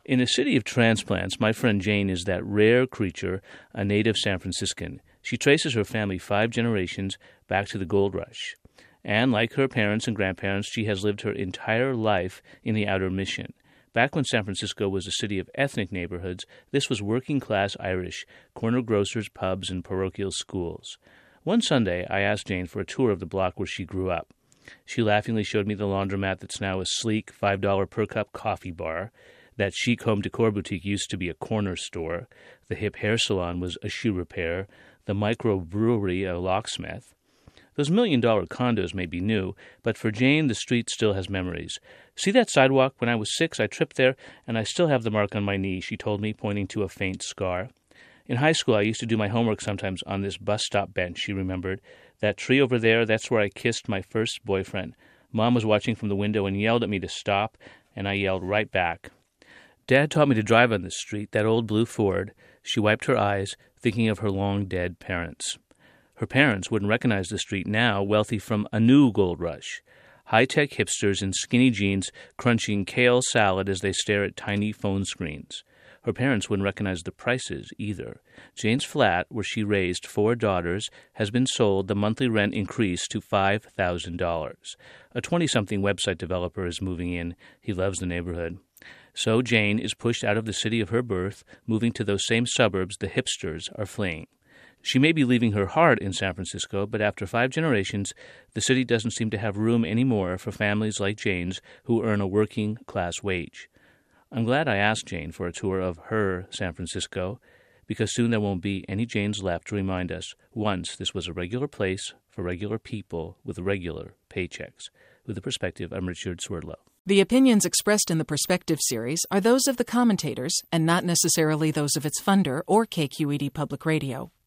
In a city of transplants, my friend Jane is that rare creature, a native San Franciscan. She traces her family 5 generations back to the gold rush. And like her parents and grandparents, she has lived her entire life in the Outer Mission. Back when San Francisco was a city of ethnic neighborhoods, this was working-class Irish, corner grocers, pubs, and parochial schools. One Sunday, I asked Jane for a tour of the block where she grew up. She laughingly showed me the laundromat that's now a sleek $5 per cup coffee bar. That chic home decor boutique used to be a corner store. The hip hair salon was a shoe repair. The microbrewery a locksmith. Those $1,000,000 condos may be new, but for Jane, the street still has memories. See that sidewalk? When I was 6, I tripped there, and I still have the mark on my knee, she told me, pointing to a faint scar. In high school, I used to do my homework sometimes on this bus stop bench, she remembered. That tree over there, that's where I kissed my first boyfriend. Mom was watching from the window and yelled at me to stop, and I yelled right back. Dad taught me to drive on this street, that old blue Ford. She wiped her eyes, thinking of her long-dead parents. Her parents wouldn't recognize the street now, wealthy from a new gold rush. High-tech hipsters in skinny jeans crunching kale salad as they stare at tiny phone screens. Her parents wouldn't recognize the prices either. Jane's flat, where she raised 4 daughters, has been sold. The monthly rent increased to $5,000. A 20-something website developer is moving in. He loves the neighborhood. So Jane is pushed out of the city of her birth, moving to those same suburbs the hipsters are fleeing. She may be leaving her heart in San Francisco, but after 5 generations, the city doesn't seem to have room anymore for families like Jane's who earn a working-class wage. I'm glad I asked Jane for a tour of her San Francisco, because soon there won't be any Janes left to remind us once this was a regular place for regular people with regular paychecks. With the perspective, I'm Richard Swerdlow. The opinions expressed in the Perspective series are those of the commentators and not necessarily those of its funder or KQED Public Radio.